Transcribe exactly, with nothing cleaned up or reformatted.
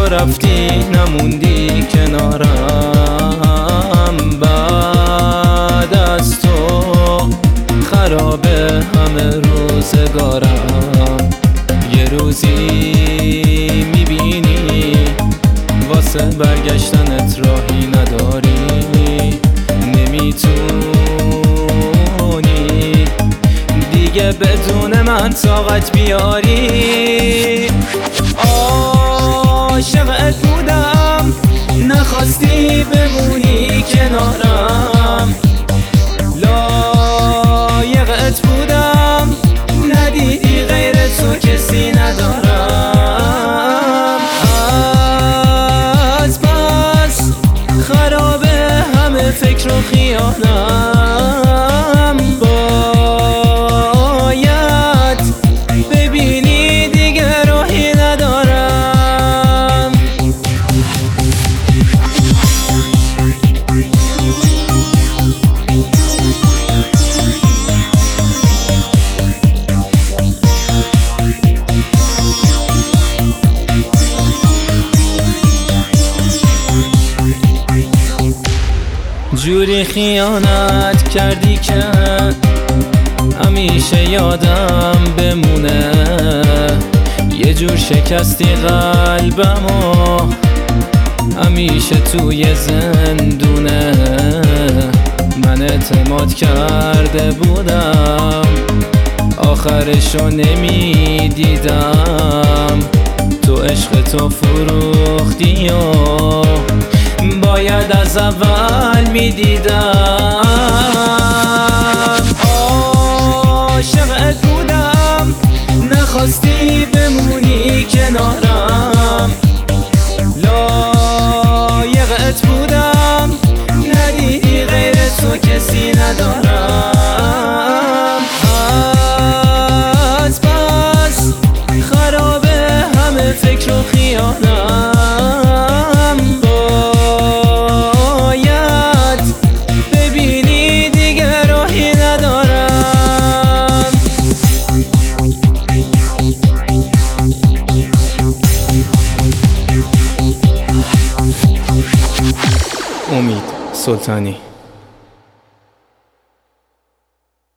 رفتی نموندی کنارم، بعد از تو خرابه همه روزگارم. یه روزی میبینی واسه برگشتنت راهی نداری، نمیتونی دیگه بدون من طاقت بیاری. عاشقت بودم نخواستی بمونی کنارم، لایقت بودم ندیدی غیر تو کسی ندارم. از بس خرابه همه فکر و خیالم، باید ببینی دیگه راهی ندارم. جوری خیانت کردی که همیشه یادم بمونه، یه جور شکستی قلبمو همیشه توی زندونه. من اعتماد کرده بودم آخرشو نمیدیدم، تو عشق تو فروختی و باید از اول میدیدم. عاشقت بودم نخواستی بمونی کنارم، لایقت بودم ندیدی غیر تو کسی ندارم. از بس خرابه همه فکر و خیالم، باید ببینی دیگه راهی ندارم. امید سلطانی.